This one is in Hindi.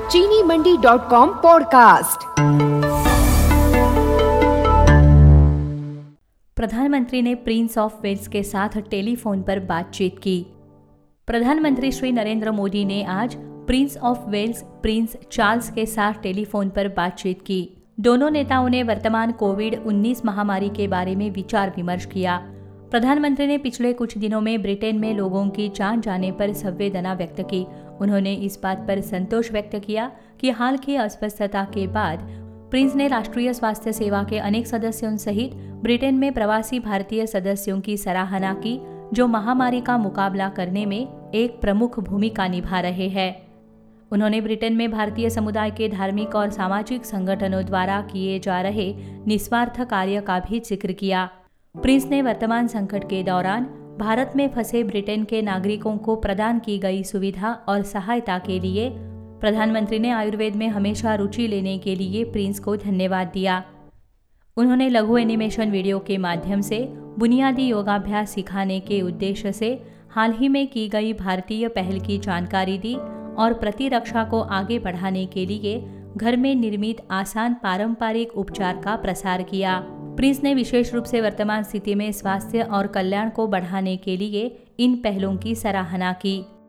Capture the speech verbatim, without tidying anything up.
चीनी मंडी डॉट कॉम पॉडकास्ट। प्रधानमंत्री ने प्रिंस ऑफ वेल्स के साथ टेलीफोन पर बातचीत की। प्रधानमंत्री श्री नरेंद्र मोदी ने आज Prince of Wales Prince Charles के साथ टेलीफोन पर बातचीत की। दोनों नेताओं ने वर्तमान कोविड उन्नीस महामारी के बारे में विचार विमर्श किया। प्रधानमंत्री ने पिछले कुछ दिनों में ब्रिटेन में लोगों की जान जाने पर संवेदना व्यक्त की। उन्होंने इस बात पर संतोष व्यक्त किया कि हाल की अस्वस्थता के बाद प्रिंस ने राष्ट्रीय स्वास्थ्य सेवा के अनेक सदस्यों सहित ब्रिटेन में प्रवासी भारतीय सदस्यों की सराहना की, जो महामारी का मुकाबला करने में एक प्रमुख भूमिका निभा रहे हैं। उन्होंने ब्रिटेन में भारतीय समुदाय के धार्मिक और सामाजिक संगठनों द्वारा किए जा रहे निस्वार्थ कार्य का भी जिक्र किया। प्रिंस ने वर्तमान संकट के दौरान भारत में फंसे ब्रिटेन के नागरिकों को प्रदान की गई सुविधा और सहायता के लिए प्रधानमंत्री ने आयुर्वेद में हमेशा रुचि लेने के लिए प्रिंस को धन्यवाद दिया। उन्होंने लघु एनिमेशन वीडियो के माध्यम से बुनियादी योगाभ्यास सिखाने के उद्देश्य से हाल ही में की गई भारतीय पहल की जानकारी दी और प्रतिरक्षा को आगे बढ़ाने के लिए घर में निर्मित आसान पारंपरिक उपचार का प्रसार किया। प्रिंस ने विशेष रूप से वर्तमान स्थिति में स्वास्थ्य और कल्याण को बढ़ाने के लिए इन पहलों की सराहना की।